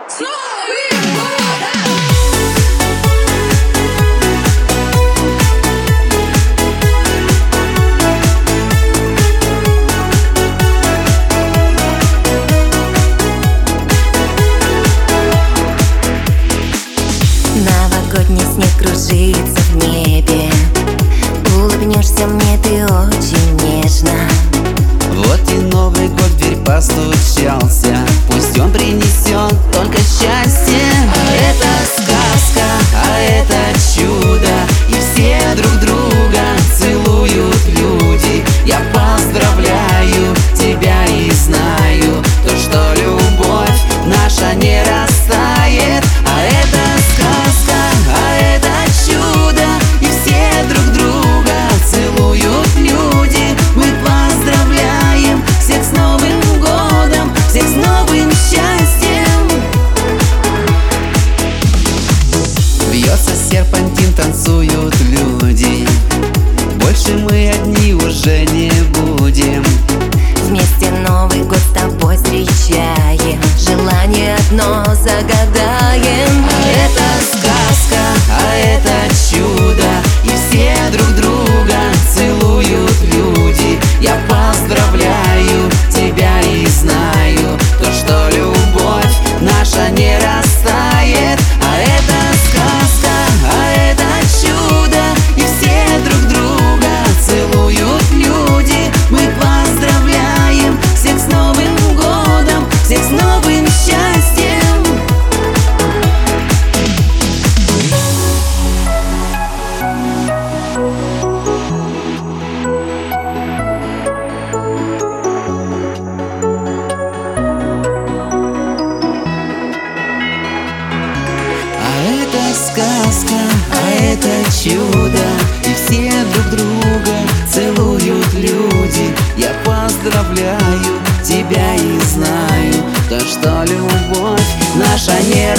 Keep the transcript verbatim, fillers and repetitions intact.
С Новым годом! Новогодний снег кружится в небе. Улыбнешься мне ты очень нежно. Вот и Новый год в дверь постучался. Пусть он принесет только счастье. А это сказка, а это чудо, и все друг друга целуют люди. Я поздравляю тебя и знаю то, что любовь наша не растает. А это сказка, а это чудо, и все друг друга целуют люди. Мы поздравляем всех с Новым годом, всех с новым счастьем. Бьется серпантин, танцуют люди. Больше мы одни уже не будем. Вместе Новый год с тобой встречаем. Желание одно загадаем. А это сказка, а это чудо, и все друг друга целуют люди. Я поздравляю тебя и знаю то, что любовь наша не растает. А это сказка, а это чудо, и все друг друга целуют люди. Мы поздравляем всех с Новым годом, всех с новым счастьем. Сказка, а это чудо, и все друг друга целуют люди. Я поздравляю тебя и знаю то, что любовь наша не